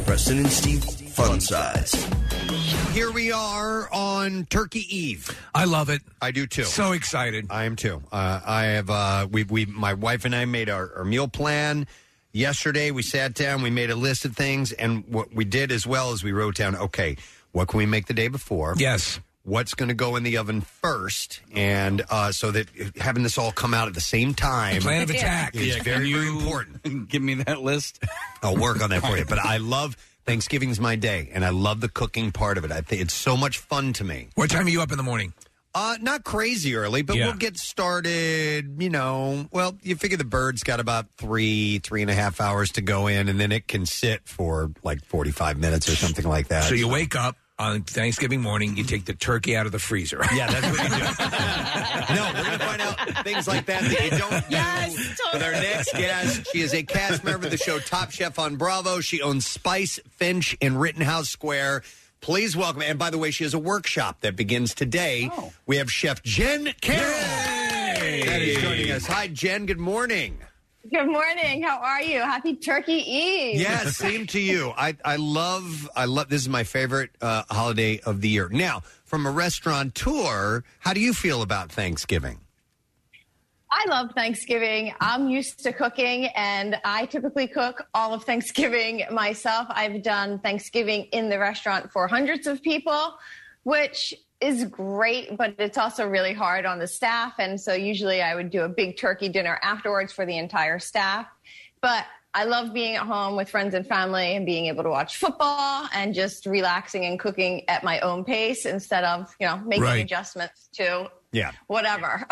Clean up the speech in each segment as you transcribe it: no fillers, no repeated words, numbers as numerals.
Preston and Steve Fun Size. Here we are on Turkey Eve. I love it. I do too. So excited. I am too. I have. My wife and I made our meal plan yesterday. We sat down. We made a list of things, and what we did as well is we wrote down. Okay, what can we make the day before? Yes. What's going to go in the oven first, and so that having this all come out at the same time. Plan of attack is very important. Give me that list. I'll work on that for you. But I love Thanksgiving's my day, and I love the cooking part of it. I think it's so much fun to me. What time are you up in the morning? Not crazy early, but we'll get started, well, you figure the bird's got about 3.5 hours to go in, and then it can sit for like 45 minutes or something like that. So you wake up on Thanksgiving morning, you take the turkey out of the freezer. Yeah, that's what you do. No, we're going to find out things like that you don't do with our next guest. She is a cast member of the show Top Chef on Bravo. She owns Spice Finch in Rittenhouse Square. Please welcome, and by the way, she has a workshop that begins today. Oh. We have Chef Jen Carroll. That is joining us. Hi, Jen. Good morning. Good morning. How are you? Happy Turkey Eve. Yeah, same to you. I love. This is my favorite holiday of the year. Now, from a restaurateur, how do you feel about Thanksgiving? I love Thanksgiving. I'm used to cooking, and I typically cook all of Thanksgiving myself. I've done Thanksgiving in the restaurant for hundreds of people, which is great, but it's also really hard on the staff. And so usually I would do a big turkey dinner afterwards for the entire staff. But I love being at home with friends and family and being able to watch football and just relaxing and cooking at my own pace instead of, making adjustments to whatever.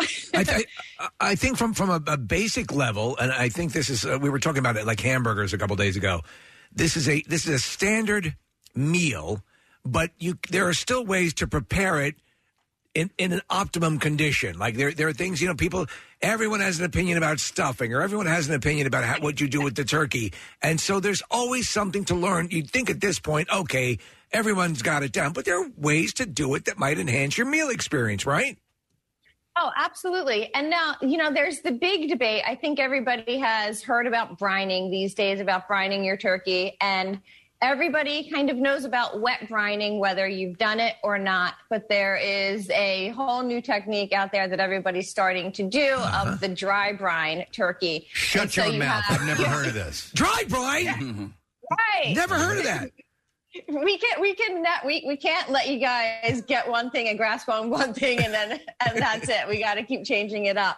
I think from a basic level, and I think this is, we were talking about it like hamburgers a couple days ago. This is a standard meal, but there are still ways to prepare it in an optimum condition. Like there are things, everyone has an opinion about stuffing, or everyone has an opinion about what you do with the turkey. And so there's always something to learn. You'd think at this point, okay, everyone's got it down, but there are ways to do it that might enhance your meal experience, right? Oh, absolutely. And now, there's the big debate. I think everybody has heard about brining these days, about brining your turkey. And everybody kind of knows about wet brining, whether you've done it or not. But there is a whole new technique out there that everybody's starting to do of the dry brine turkey. Shut your mouth. I've never heard of this. Dry brine? Right. Never heard of that. We can't let you guys get one thing and grasp on one thing and that's it. We got to keep changing it up.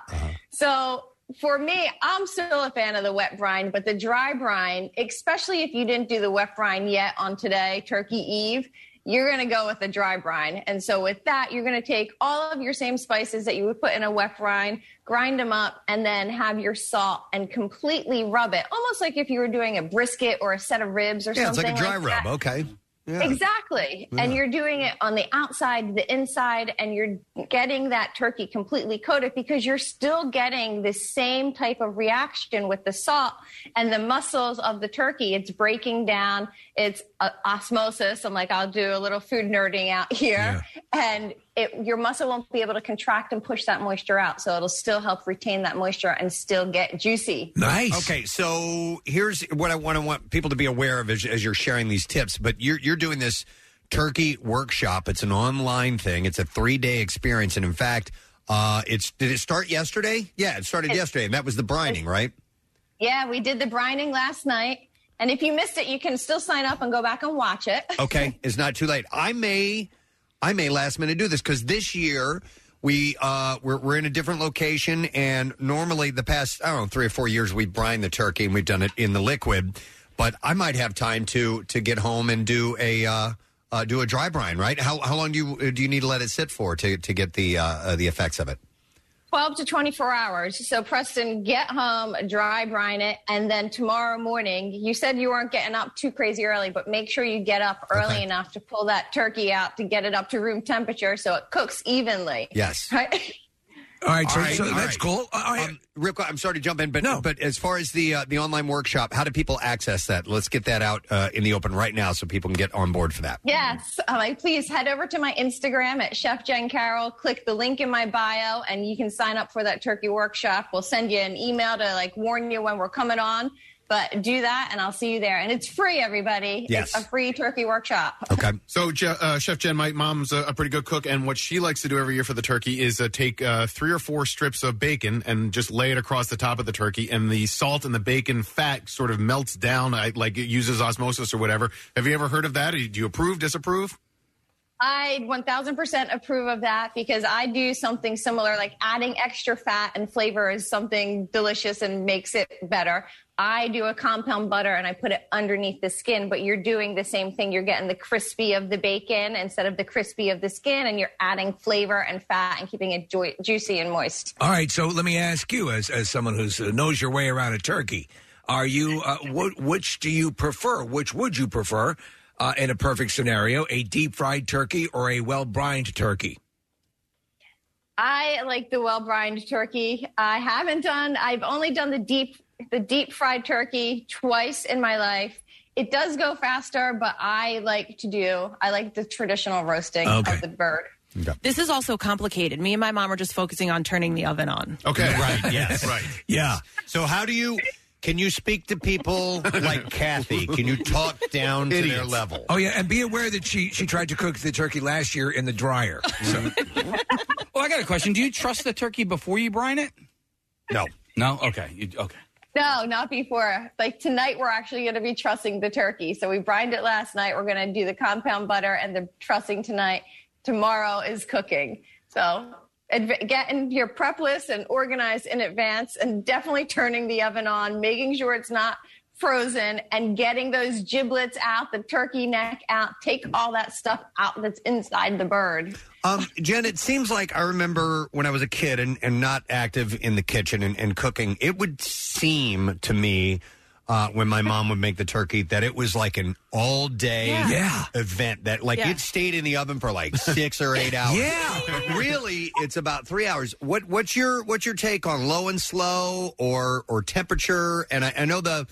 So for me, I'm still a fan of the wet brine, but the dry brine, especially if you didn't do the wet brine yet on today, Turkey Eve, you're going to go with the dry brine. And so with that, you're going to take all of your same spices that you would put in a wet brine, grind them up, and then have your salt and completely rub it. Almost like if you were doing a brisket or a set of ribs or something. Yeah, it's like a dry rub. That. Okay. Yeah. Exactly. Yeah. And you're doing it on the outside, the inside, and you're getting that turkey completely coated because you're still getting the same type of reaction with the salt and the muscles of the turkey. It's breaking down. It's osmosis. I'll do a little food nerding out here. Yeah. And your muscle won't be able to contract and push that moisture out. So it'll still help retain that moisture and still get juicy. Nice. Okay, so here's what I want people to be aware of as you're sharing these tips. But you're doing this turkey workshop. It's an online thing. It's a 3-day experience. And in fact, did it start yesterday? Yeah, it started yesterday. And that was the brining, right? Yeah, we did the brining last night. And if you missed it, you can still sign up and go back and watch it. Okay, it's not too late. I may last minute do this because this year we're in a different location, and normally the past 3 or 4 years we brine the turkey and we've done it in the liquid, but I might have time to get home and do a dry brine. Right? How long do you need to let it sit for to get the effects of it? 12 to 24 hours. So, Preston, get home, dry brine it, and then tomorrow morning, you said you weren't getting up too crazy early, but make sure you get up early enough to pull that turkey out to get it up to room temperature so it cooks evenly. Yes. Right? All right, so that's cool. Real quick, I'm sorry to jump in, but as far as the online workshop, how do people access that? Let's get that out in the open right now so people can get on board for that. Yes. Please head over to my Instagram at Chef Jen Carroll. Click the link in my bio, and you can sign up for that turkey workshop. We'll send you an email to warn you when we're coming on. But do that, and I'll see you there. And it's free, everybody. Yes. It's a free turkey workshop. Okay. So, Chef Jen, my mom's a pretty good cook, and what she likes to do every year for the turkey is take 3 or 4 strips of bacon and just lay it across the top of the turkey, and the salt and the bacon fat sort of melts down, like it uses osmosis or whatever. Have you ever heard of that? Do you approve, disapprove? I 1000% approve of that because I do something similar, like adding extra fat and flavor is something delicious and makes it better. I do a compound butter and I put it underneath the skin, but you're doing the same thing. You're getting the crispy of the bacon instead of the crispy of the skin, and you're adding flavor and fat and keeping it juicy and moist. All right, so let me ask you, as someone who knows your way around a turkey, are you which do you prefer? Which would you prefer? In a perfect scenario, a deep-fried turkey or a well-brined turkey? I like the well-brined turkey. I've only done the deep-fried turkey twice in my life. It does go faster, but I like the traditional roasting of the bird. Okay. This is also complicated. Me and my mom are just focusing on turning the oven on. Okay, right, yes. Right. Yeah. So can you speak to people like Kathy? Can you talk down to their level? Oh, yeah, and be aware that she tried to cook the turkey last year in the dryer. So. Well, I got a question. Do you trust the turkey before you brine it? No. No? Okay. Okay. No, not before. Like tonight, we're actually going to be trussing the turkey. So we brined it last night. We're going to do the compound butter and the trussing tonight. Tomorrow is cooking. So get in your prep list and organize in advance, and definitely turning the oven on, making sure it's not frozen, and getting those giblets out, the turkey neck out. Take all that stuff out that's inside the bird. Jen, it seems like I remember when I was a kid and not active in the kitchen and cooking, it would seem to me when my mom would make the turkey that it was like an all-day event that it stayed in the oven for like 6 or 8 hours. Yeah. Really, it's about 3 hours. What's your take on low and slow or temperature? And I know the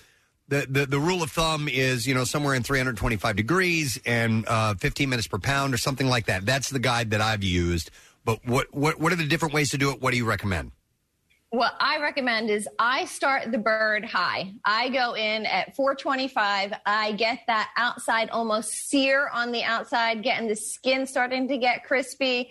rule of thumb is, somewhere in 325 degrees and 15 minutes per pound or something like that. That's the guide that I've used. But what are the different ways to do it? What do you recommend? What I recommend is I start the bird high. I go in at 425. I get that outside almost sear on the outside, getting the skin starting to get crispy.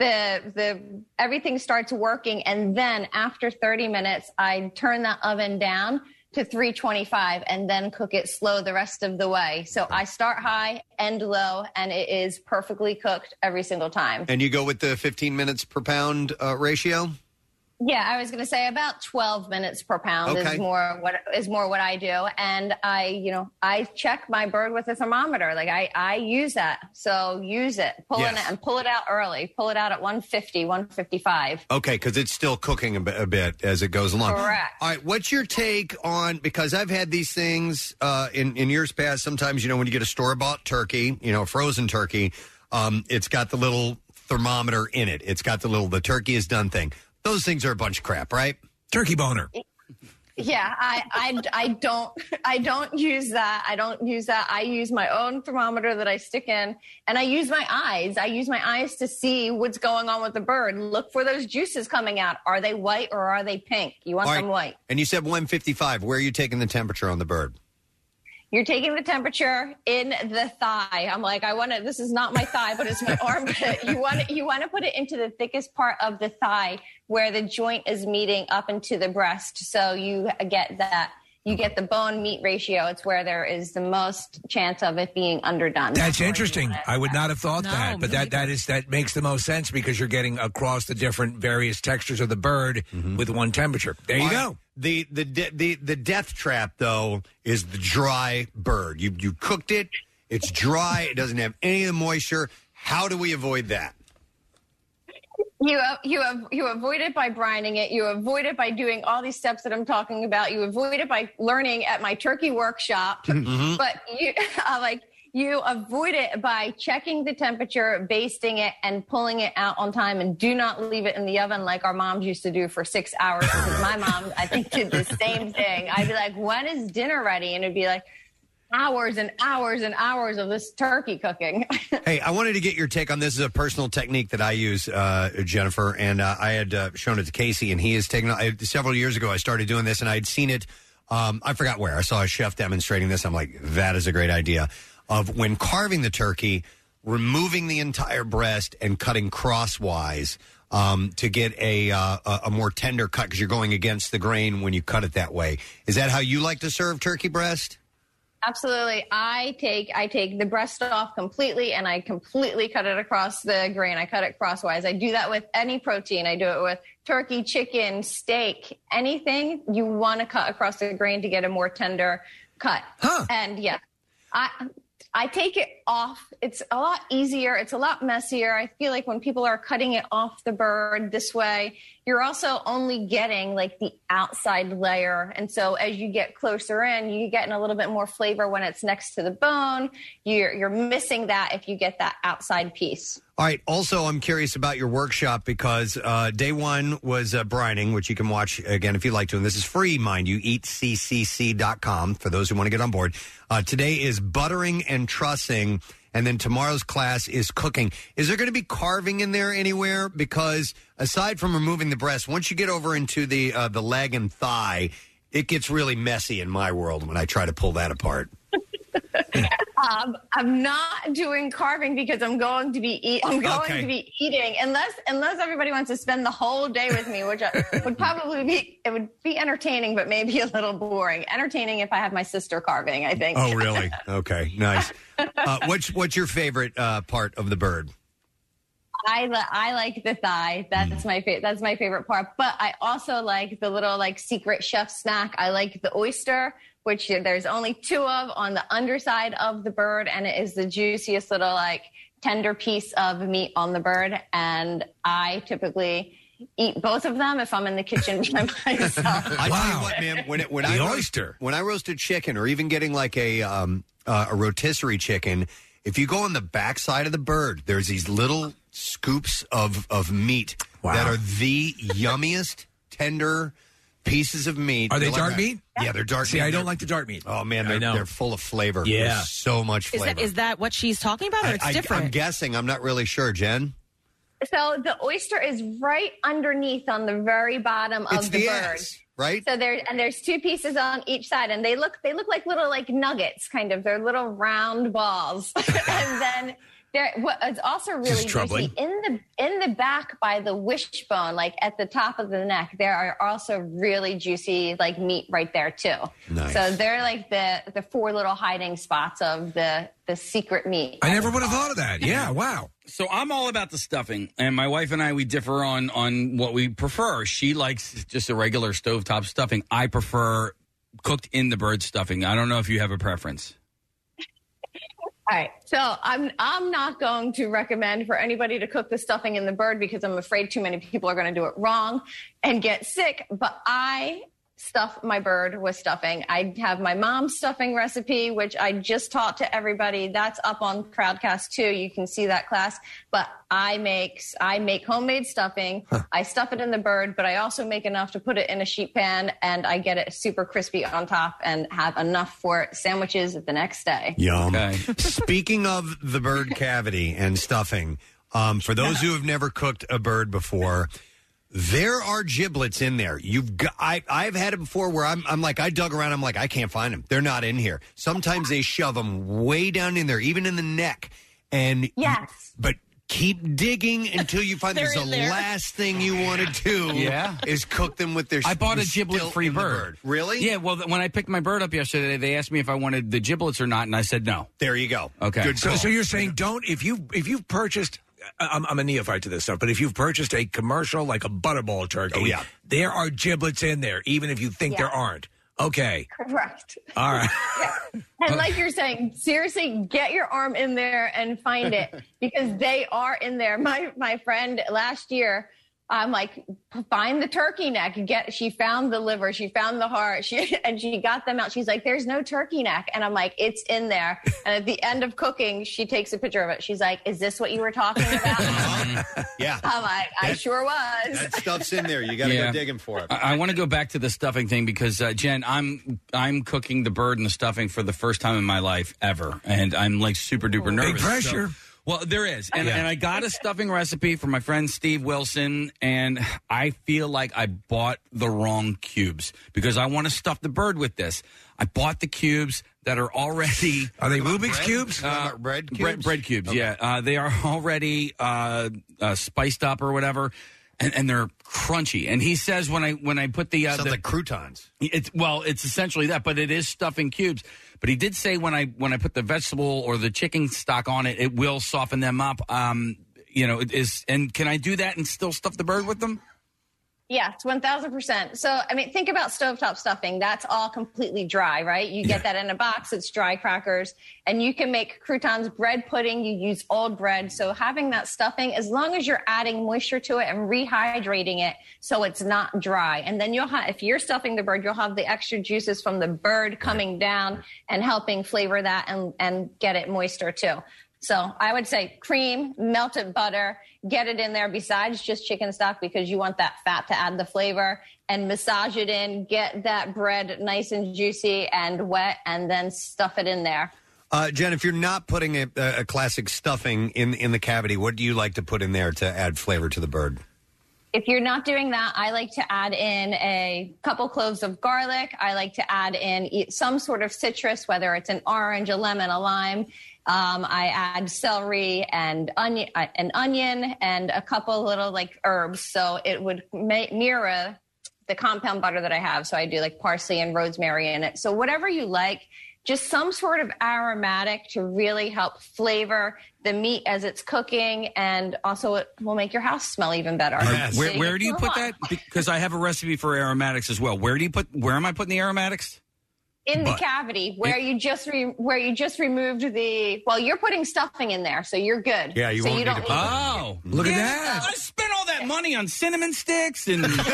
The everything starts working, and then after 30 minutes, I turn that oven down to 325 and then cook it slow the rest of the way. So I start high, end low, and it is perfectly cooked every single time. And you go with the 15 minutes per pound ratio? Yeah, I was going to say about 12 minutes per pound is more what I do. And I check my bird with a thermometer. Like I use that. So use it. Pull it and pull it out early. Pull it out at 150, 155. Okay, because it's still cooking a bit as it goes along. Correct. All right, what's your take on, because I've had these things in years past, sometimes, when you get a store-bought turkey, frozen turkey, it's got the little thermometer in it. It's got the turkey is done thing. Those things are a bunch of crap, right? Turkey boner. Yeah, I don't use that. I don't use that. I use my own thermometer that I stick in, and I use my eyes. I use my eyes to see what's going on with the bird. Look for those juices coming out. Are they white or are they pink? You want them white. And you said 155. Where are you taking the temperature on the bird? You're taking the temperature in the thigh. I'm like, this is not my thigh, but it's my armpit. You want to put it into the thickest part of the thigh where the joint is meeting up into the breast. So you get the bone meat ratio. It's where there is the most chance of it being underdone. That's interesting. I would not have thought that, but that makes the most sense because you're getting across the different various textures of the bird with one temperature. There you go. The death trap, though, is the dry bird. You cooked it. It's dry. It doesn't have any of the moisture. How do we avoid that? You avoid it by brining it. You avoid it by doing all these steps that I'm talking about. You avoid it by learning at my turkey workshop. But you avoid it by checking the temperature, basting it, and pulling it out on time. And do not leave it in the oven like our moms used to do for 6 hours. Because my mom, I think, did the same thing. I'd be like, when is dinner ready? And it'd be like, hours and hours and hours of this turkey cooking. Hey, I wanted to get your take on this. Is a personal technique that I use, Jennifer, and I had shown it to Casey, and he has taken several years ago. I started doing this, and I had seen it I forgot where. I saw a chef demonstrating this. I'm like, that is a great idea. Of when carving the turkey, removing the entire breast and cutting crosswise to get a more tender cut because you're going against the grain when you cut it that way. Is that how you like to serve turkey breast? Absolutely. I take the breast off completely and I completely cut it across the grain. I cut it crosswise. I do that with any protein. I do it with turkey, chicken, steak, anything you want to cut across the grain to get a more tender cut. And yeah, I take it off. It's a lot easier. It's a lot messier. I feel like when people are cutting it off the bird this way, you're also only getting like the outside layer. And so as you get closer in, you're getting a little bit more flavor when it's next to the bone. You're missing that if you get that outside piece. All right. Also, I'm curious about your workshop because day one was brining, which you can watch again if you'd like to. And this is free, mind you, eatccc.com for those who want to get on board. Today is buttering and trussing. And then tomorrow's class is cooking. Is there going to be carving in there anywhere? Because aside from removing the breast, once you get over into the leg and thigh, it gets really messy in my world when I try to pull that apart. I'm not doing carving because I'm going to be eating unless everybody wants to spend the whole day with me, which would probably be entertaining, but maybe a little boring. Entertaining if I have my sister carving, I think. Oh, really? Okay, nice. What's your favorite part of the bird? I like the thigh. That's my favorite part. But I also like the little secret chef snack. I like the oyster, which there's only 2 of on the underside of the bird, and it is the juiciest little tender piece of meat on the bird. And I typically eat both of them if I'm in the kitchen by myself. I tell you what, man, when I roasted chicken, or even getting a rotisserie chicken, if you go on the backside of the bird, there's these little scoops of meat that are the yummiest, tender pieces of meat. Are they dark meat? Yeah, they're dark meat. See, I don't like the dark meat. Oh, man, they're full of flavor. Yeah. There's so much flavor. Is that what she's talking about, or it's different? I'm guessing. I'm not really sure, Jen. So the oyster is right underneath on the very bottom of the bird. Right? So there's 2 pieces on each side, and they look like little nuggets, kind of. They're little round balls. And then it's also really juicy in the back by the wishbone, at the top of the neck. There are also really juicy meat right there too. Nice. So they're the 4 little hiding spots of the secret meat. I never would have thought of that. Yeah, wow. So I'm all about the stuffing, and my wife and I, we differ on what we prefer. She likes just a regular stovetop stuffing. I prefer cooked in the bird stuffing. I don't know if you have a preference. All right. So I'm not going to recommend for anybody to cook the stuffing in the bird because I'm afraid too many people are going to do it wrong and get sick. But I stuff my bird with stuffing. I have my mom's stuffing recipe, which I just taught to everybody. That's up on Crowdcast too. You can see that class. But I make homemade stuffing. I stuff it in the bird, but I also make enough to put it in a sheet pan, and I get it super crispy on top and have enough for sandwiches the next day. Yum. Okay. Speaking of the bird cavity and stuffing, for those who have never cooked a bird before, there are giblets in there. I've had it before where I'm like, I dug around. I'm like, I can't find them. They're not in here. Sometimes they shove them way down in there, even in the neck. And but keep digging until you find there's the last thing you want to do is cook them with their. I bought a giblet-free bird. Really? Yeah. Well, when I picked my bird up yesterday, they asked me if I wanted the giblets or not, and I said no. There you go. Okay. Good call. So you're saying don't if you've purchased. I'm a neophyte to this stuff, but if you've purchased a commercial like a Butterball turkey, there are giblets in there, even if you think there aren't. Okay. Correct. All right. And like you're saying, seriously, get your arm in there and find it because they are in there. My friend last year, I'm like, find the turkey neck. She found the liver. She found the heart. She got them out. She's like, there's no turkey neck. And I'm like, it's in there. And at the end of cooking, she takes a picture of it. She's like, is this what you were talking about? Yeah. I'm like, I sure was. That stuff's in there. You got to go digging for it. I want to go back to the stuffing thing because, Jen, I'm cooking the bird and the stuffing for the first time in my life ever. And I'm super duper nervous. Big pressure. Well, there is. And I got a stuffing recipe from my friend Steve Wilson, and I feel like I bought the wrong cubes because I want to stuff the bird with this. I bought the cubes that are already... Are they Rubik's cubes? Bread cubes? Bread cubes, okay. yeah. They are already spiced up or whatever, and they're crunchy. And he says when I put the... Sounds like croutons. It's essentially that, but it is stuffing cubes. But he did say when I put the vegetable or the chicken stock on it, it will soften them up. It is. And can I do that and still stuff the bird with them? Yes, 1,000%. So, I mean, think about stovetop stuffing. That's all completely dry, right? You get that in a box. It's dry crackers. And you can make croutons, bread pudding. You use old bread. So having that stuffing, as long as you're adding moisture to it and rehydrating it so it's not dry. And then if you're stuffing the bird, you'll have the extra juices from the bird coming down and helping flavor that and get it moister too. So I would say cream, melted butter, get it in there besides just chicken stock because you want that fat to add the flavor, and massage it in, get that bread nice and juicy and wet, and then stuff it in there. Jen, if you're not putting a classic stuffing in the cavity, what do you like to put in there to add flavor to the bird? If you're not doing that, I like to add in a couple cloves of garlic. I like to add in some sort of citrus, whether it's an orange, a lemon, a lime. I add celery and onion, and a couple little herbs. So it would mirror the compound butter that I have. So I do parsley and rosemary in it. So whatever you like, just some sort of aromatic to really help flavor the meat as it's cooking. And also it will make your house smell even better. Yes. Where do you put that? Because I have a recipe for aromatics as well. Where am I putting the aromatics? In the cavity where you just removed you're putting stuffing in there, so you're good. Yeah, you won't need to put Oh, look at that! I spent all that money on cinnamon sticks and and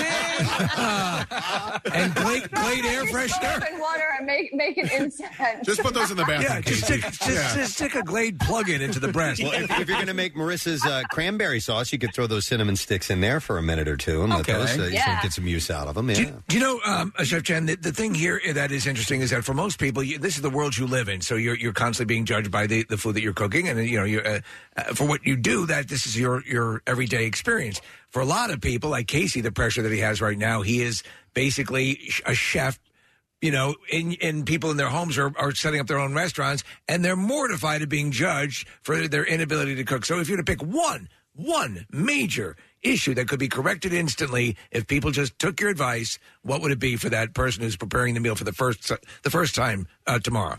Glade air freshener. And water and make it incense. Just put those in the bathroom. Yeah, just stick a Glade plug-in into the breast. Well, if you're going to make Marissa's cranberry sauce, you could throw those cinnamon sticks in there for a minute or two and let those get some use out of them. Yeah. Do you know, Chef Jen, the thing here that is interesting is that for most people, this is the world you live in. So you're constantly being judged by the food that you're cooking, and you're for what you do. That this is your everyday experience. For a lot of people, like Casey, the pressure that he has right now, he is basically a chef. And people in their homes are setting up their own restaurants, and they're mortified of being judged for their inability to cook. So if you were to pick one major issue that could be corrected instantly if people just took your advice, what would it be for that person who's preparing the meal for the first time tomorrow?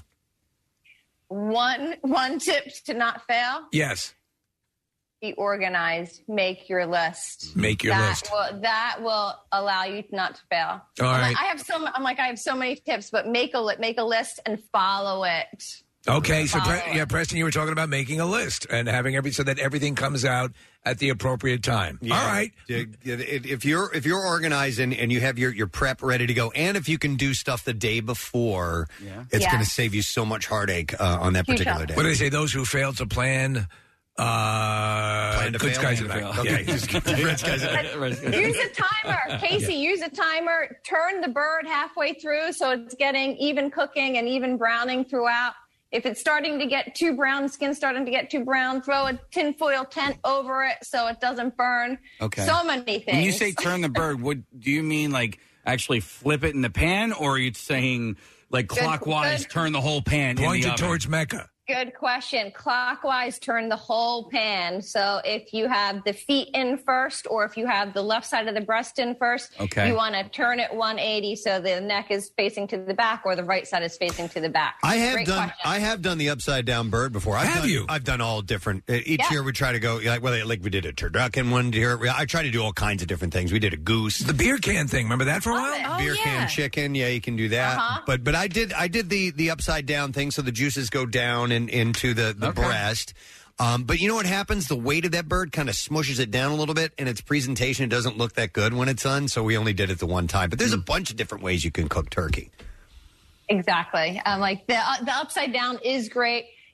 One tip to not fail. Yes. Be organized. Make your list. Make your list. That will allow you not to fail. All right. I have so many tips, but make a list and follow it. Okay, so Preston, you were talking about making a list and having so that everything comes out at the appropriate time. Yeah. All right. If you're organized and you have your prep ready to go, and if you can do stuff the day before, it's going to save you so much heartache on that particular day. What do they say? Those who fail to plan. Good skies in the back. Okay. Use a timer. Casey, use a timer. Turn the bird halfway through so it's getting even cooking and even browning throughout. If it's starting to get too brown, skin's starting to get too brown, throw a tinfoil tent over it so it doesn't burn. Okay. So many things. When you say turn the bird, do you mean actually flip it in the pan, or are you saying clockwise turn the whole pan Point in the it oven? towards Mecca. Good question. Clockwise, turn the whole pan. So if you have the feet in first, or if you have the left side of the breast in first, you want to turn it 180 so the neck is facing to the back, or the right side is facing to the back. I have done the upside down bird before. I've done all different. Each year we try to go we did a turducken one year. I try to do all kinds of different things. We did a goose. The beer can thing. Remember that for a while? Beer can chicken. Yeah, you can do that. Uh-huh. But I did the upside down thing, so the juices go down and into the breast. But you know what happens? The weight of that bird kind of smushes it down a little bit, and its presentation doesn't look that good when it's done, so we only did it the one time. But there's a bunch of different ways you can cook turkey. Exactly. The upside down is great.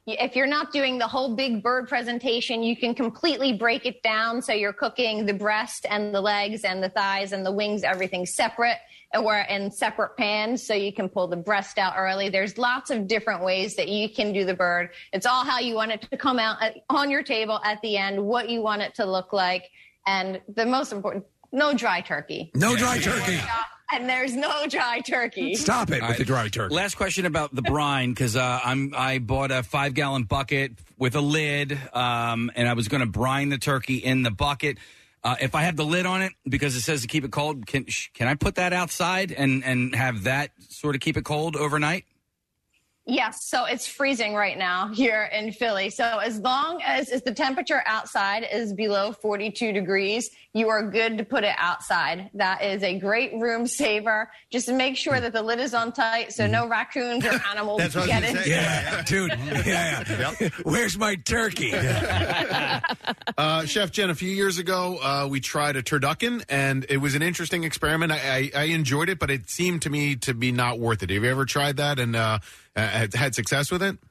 if you're not doing the whole big bird presentation, you can completely break it down. So you're cooking the breast and the legs and the thighs and the wings, everything separate, and we're in separate pans. So you can pull the breast out early. There's lots of different ways that you can do the bird. It's all how you want it to come out on your table at the end, what you want it to look like. And the most important, no dry turkey. No dry turkey. And there's no dry turkey. Stop it with the dry turkey. Last question about the brine, because I bought a 5-gallon bucket with a lid, and I was going to brine the turkey in the bucket. If I have the lid on it, because it says to keep it cold, can I put that outside and have that sort of keep it cold overnight? Yes, so it's freezing right now here in Philly. So as long as the temperature outside is below 42 degrees, you are good to put it outside. That is a great room saver. Just make sure that the lid is on tight so no raccoons or animals get in. Yeah, dude. Yeah. Where's my turkey? Chef Jen, a few years ago, we tried a turducken, and it was an interesting experiment. I enjoyed it, but it seemed to me to be not worth it. Have you ever tried that and had success with it?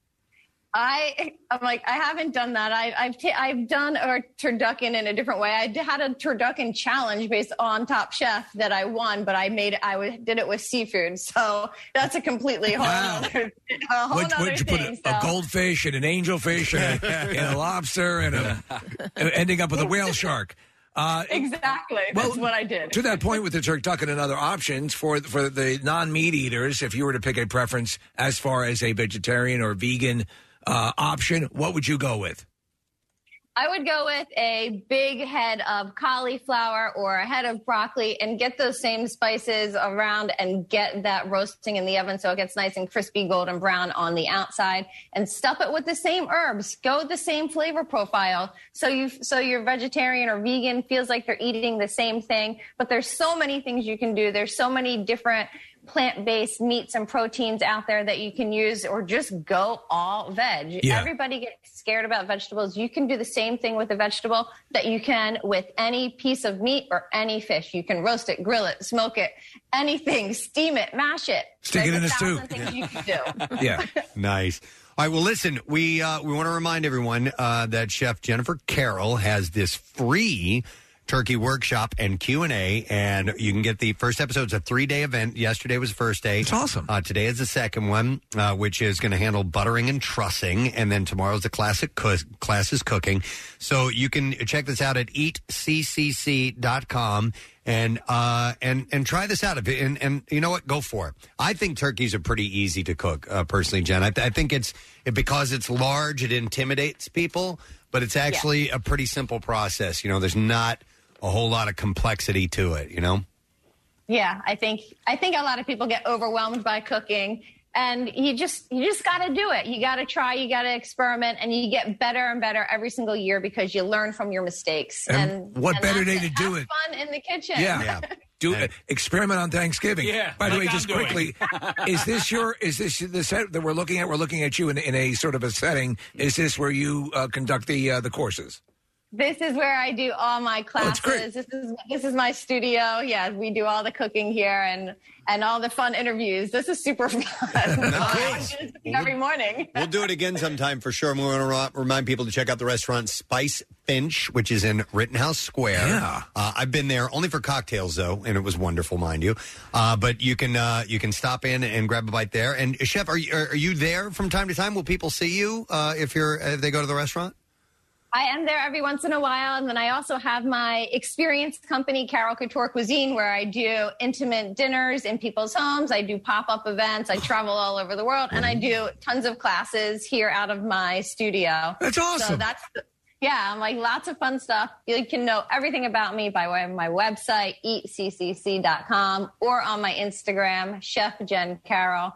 I'm like, I haven't done that. I've done a turducken in a different way. I had a turducken challenge based on Top Chef that I won, but I did it with seafood. So that's a completely whole other What'd you thing. Put a goldfish and an angelfish and a lobster and ending up with a whale shark. Exactly. That's what I did. To that point with the turducken and other options for the non-meat eaters, if you were to pick a preference as far as a vegetarian or vegan option, what would you go with? I would go with a big head of cauliflower or a head of broccoli and get those same spices around and get that roasting in the oven so it gets nice and crispy golden brown on the outside, and stuff it with the same herbs. Go with the same flavor profile so your vegetarian or vegan feels like they're eating the same thing. But there's so many things you can do. There's so many different plant-based meats and proteins out there that you can use, or just go all veg. Yeah. Everybody gets scared about vegetables. You can do the same thing with a vegetable that you can with any piece of meat or any fish. You can roast it, grill it, smoke it, anything, steam it, mash it. Stick it in a stew. Things you can do. Yeah. Nice. All right, well, listen, we want to remind everyone that Chef Jennifer Carroll has this free turkey workshop and Q&A, and you can get the first episode. It's a 3-day event. Yesterday was the first day. It's awesome. Today is the second one, which is going to handle buttering and trussing, and then tomorrow's the classes cooking. So you can check this out at eatccc.com and try this out. And you know what? Go for it. I think turkeys are pretty easy to cook, personally, Jen. I think because it's large, it intimidates people, but it's actually a pretty simple process. You know, there's not a whole lot of complexity to it, you know? Yeah, I think a lot of people get overwhelmed by cooking, and you just got to do it. You got to try, you got to experiment, and you get better and better every single year because you learn from your mistakes. And what better day to do it? Fun in the kitchen. Yeah. Do experiment on Thanksgiving. Yeah. By the way, just quickly, is this the set that we're looking at? We're looking at you in a sort of a setting. Is this where you conduct the courses? This is where I do all my classes. This is my studio. Yeah, we do all the cooking here and all the fun interviews. This is super fun. Nice. Every morning. We'll do it again sometime for sure. And we want to remind people to check out the restaurant Spice Finch, which is in Rittenhouse Square. Yeah. I've been there only for cocktails, though, and it was wonderful, mind you. But you can stop in and grab a bite there. And Chef, are you there from time to time? Will people see you if they go to the restaurant? I am there every once in a while, and then I also have my experience company, Carol Couture Cuisine, where I do intimate dinners in people's homes. I do pop-up events. I travel all over the world, and I do tons of classes here out of my studio. That's awesome. So I'm like, lots of fun stuff. You can know everything about me by way of my website, eatccc.com, or on my Instagram, Chef Jen Carroll,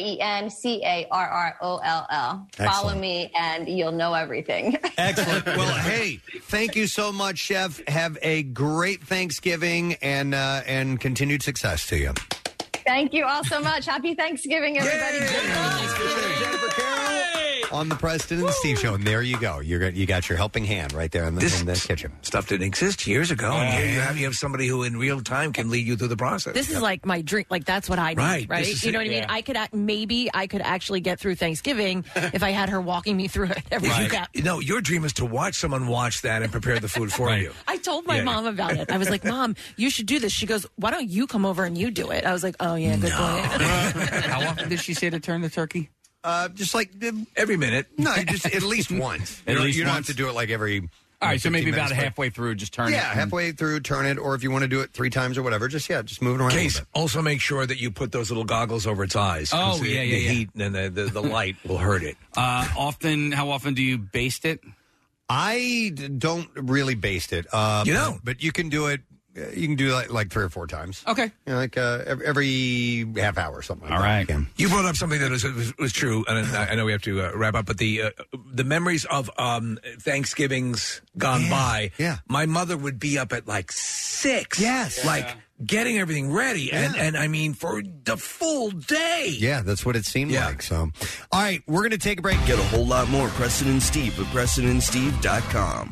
JenCarroll. Follow me, and you'll know everything. Excellent. Well, hey, thank you so much, Chef. Have a great Thanksgiving and continued success to you. Thank you all so much. Happy Thanksgiving, everybody. Jennifer Carroll. on the Preston and Steve Show. And there you go. You got your helping hand right there in the kitchen. Stuff didn't exist years ago. And here you have somebody who in real time can lead you through the process. This is like my dream. Like, that's what I need, right? You know what I mean? I could maybe I could actually get through Thanksgiving if I had her walking me through it every week. No, your dream is to watch someone watch that and prepare the food for you. I told my mom about it. I was like, Mom, you should do this. She goes, why don't you come over and you do it? I was like, oh, yeah, good point. How often did she say to turn the turkey? Just like every minute. No, just at least once. You don't have to do it like every. All right, so maybe about minutes, halfway through, just turn it. Yeah, halfway through, turn it, or if you want to do it 3 times or whatever, just move it around. Case, also make sure that you put those little goggles over its eyes. Oh, the heat and the light will hurt it. How often do you baste it? I don't really baste it. You don't? But you can do it. You can do like 3 or 4 times. Okay. Like every half hour or something like All right. that. You brought up something that was true, and I know we have to wrap up, but the memories of Thanksgivings gone by, my mother would be up at like 6. Yes. Getting everything ready, and I mean, for the full day. Yeah, that's what it seemed like. So, all right, we're going to take a break. Get a whole lot more Preston and Steve at PrestonandSteve.com.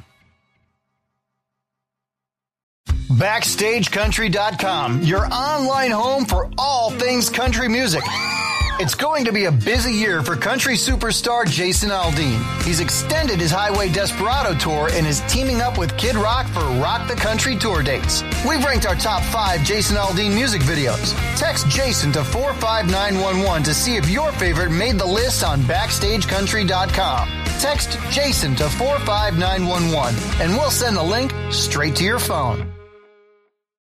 BackstageCountry.com, your online home for all things country music. It's going to be a busy year for country superstar Jason Aldean. He's extended his Highway Desperado tour and is teaming up with Kid Rock for Rock the Country tour dates. We've ranked our top 5 Jason Aldean music videos. Text Jason to 45911 to see if your favorite made the list on BackstageCountry.com. Text Jason to 45911 and we'll send the link straight to your phone.